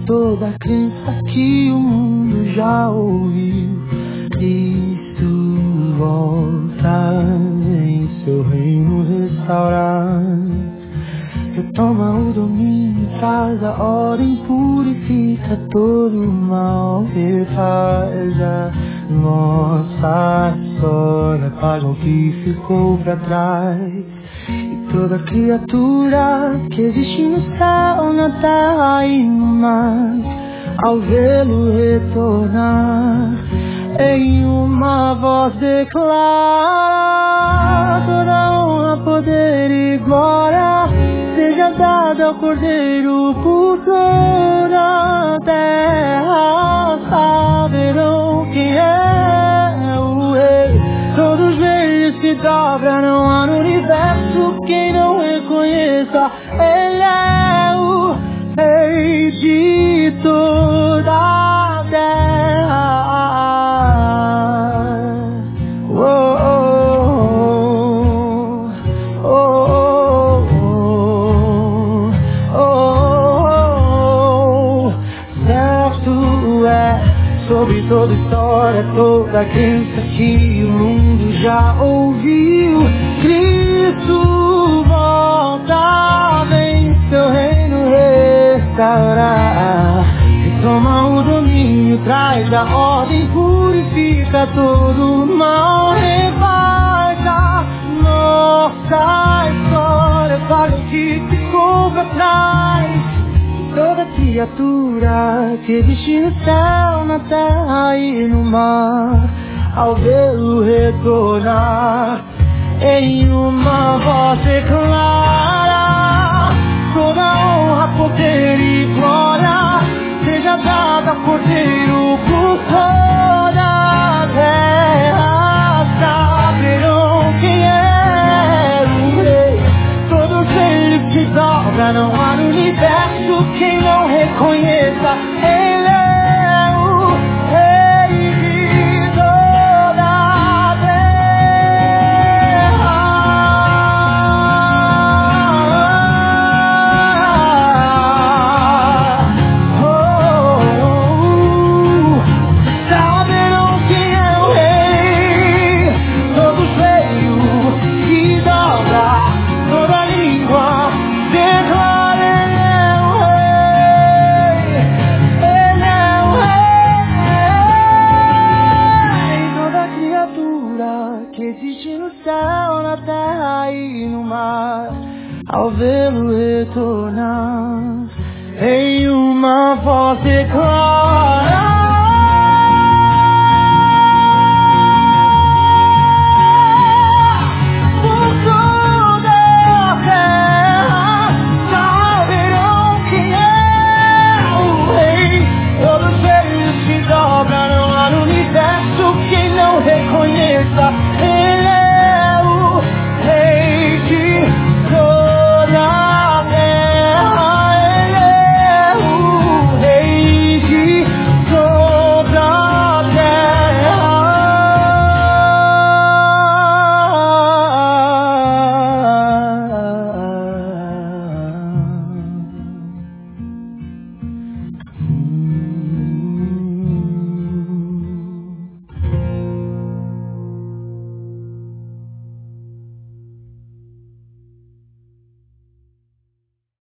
toda crença que o mundo já ouviu. Cristo volta em seu reino restaurar. Retoma o domínio, traz a ordem, purifica todo o mal, refaz a nossa história, faz o que ficou pra trás. E toda criatura que existe no céu, na terra e no mar, ao vê-lo retornar, em uma voz declara: toda honra, poder e glória seja dada ao Cordeiro. Por toda a terra saberão quem é o Rei. Todos os joelhos se dobram, não há no universo quem não reconheça. Ele é o Rei de toda a terra. Sobre toda história, toda crença que o mundo já ouviu, Cristo volta, vem seu reino restaurar. Retoma o domínio, traz a ordem, purifica todo o mal, refaz a nossa história, faz o que ficou pra trás. Toda criatura que existe no céu, na terra e no mar, ao vê-lo retornar, em uma voz declara: toda honra, poder e glória seja dada ao Cordeiro.